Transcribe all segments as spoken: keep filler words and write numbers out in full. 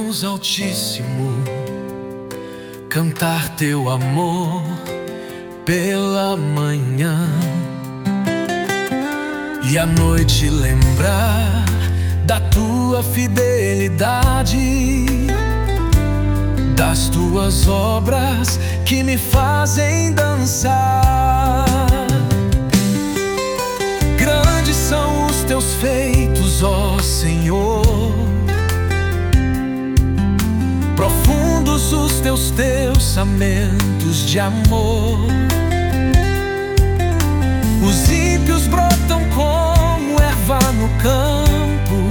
Deus Altíssimo, cantar teu amor pela manhã e à noite lembrar da tua fidelidade, das tuas obras que me fazem dançar. Grandes são os teus feitos, ó Senhor, profundos os teus pensamentos de amor. Os ímpios brotam como erva no campo,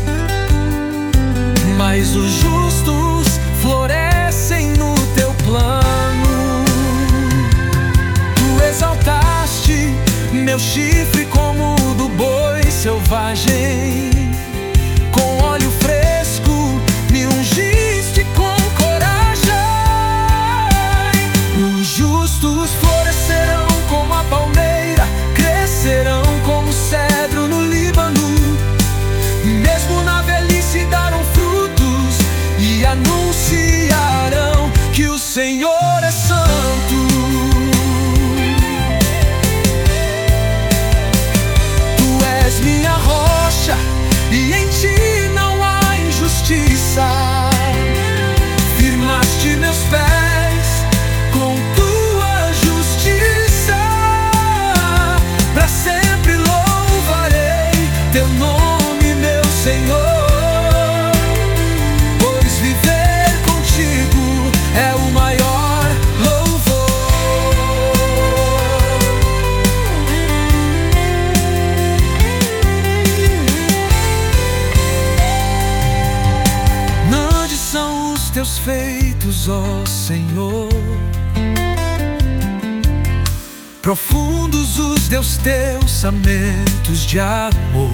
mas os justos florescem no teu plano. Tu exaltaste meu chifre como o do boi selvagem, com óleo fresco me ungiste com coragem. Os justos florescerão como a palmeira, crescerão como o cedro no Líbano, mesmo na velhice darão frutos e anunciarão que o Senhor é santo. Tu és minha rocha e em ti não há injustiça. Firmaste meus pés com tua justiça. Pra sempre louvarei teu nome, meu Senhor, pois viver contigo é o maior louvor. Grandes são os teus feitos, ó Senhor, profundos os teus pensamentos de amor.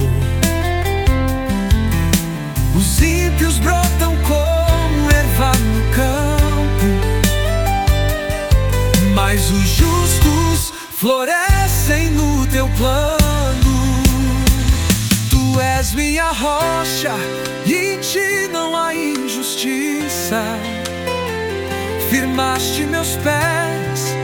Os ímpios brotam como erva no campo, mas os justos florescem no teu plano. Tu és minha rocha e em ti não há injustiça. Firmaste meus pés